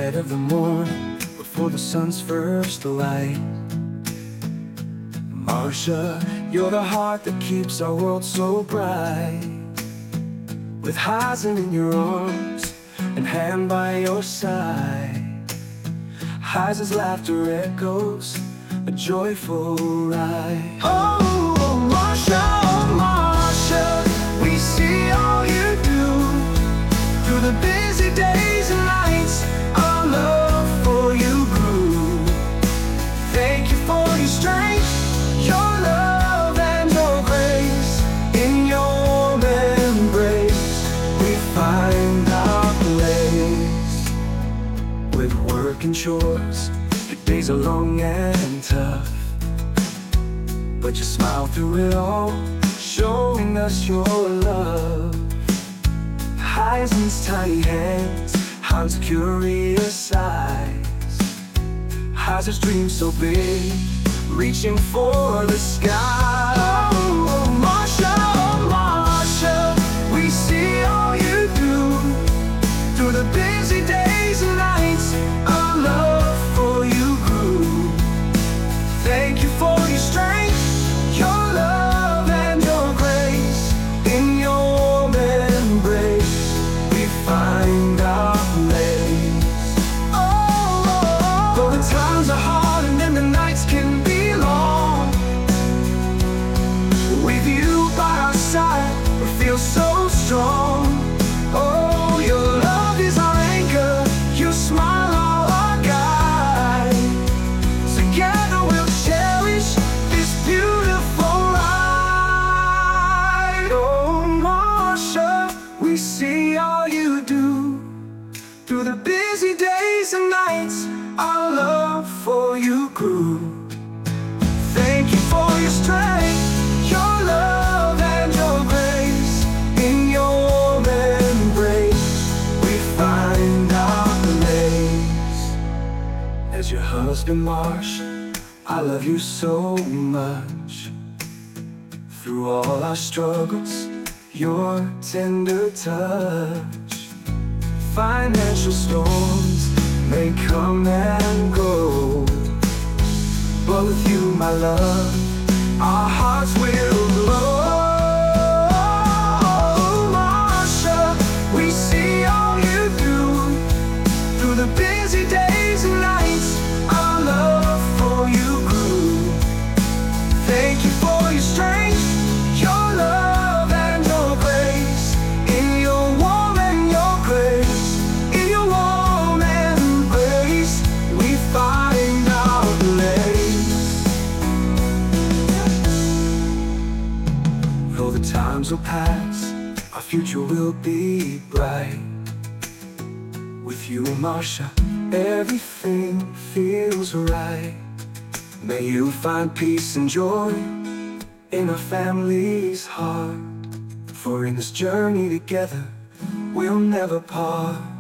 quiet of the morning, before the sun's first light. Marsha, you're the heart that keeps our world so bright. With Hazen in your arms and hand by your side, Hazen's laughter echoes a joyful ride. Oh, Marsha, we see all you do. Through the busy days and nights, our love for you grew. Thank you for your strength, your love and your grace. In your warm embrace, we find our place. With work and chores, the days are long and tough, but you smile through it all, showing us your love. Hazen's tiny hands, Hans' curious eyes, Hazen's dreams so big, reaching for the sky. Oh, Marsha, we see all you do. Through the busy days and nights, our love for you grew. Thank you for your strength, your love and your grace. In your warm embrace, we find our place. Oh, though the times are hard and then the nights can be long, with you by our side, we feel so strong. Oh, your love is our anchor, your smile our guide. Together we'll cherish this beautiful ride. Oh, Marsha, we see all you do. Through the busy days and nights, our love for you grew. Thank you for your strength, your love and your grace. In your warm embrace, we find our place. As your husband, Marsh, I love you so much. Through all our struggles, your tender touch. Financial storms may come and go, but with you, my love, our hearts will glow. Marsha, we see all you do. Through the busy days and nights, our love for you grew. Thank you for your strength, your love and your grace. In your warm and your grace, in your warm embrace, we find our place. Though the times will pass, our future will be bright. With you, Marsha, everything feels right. May you find peace and joy in our family's heart. For in this journey together, we'll never part.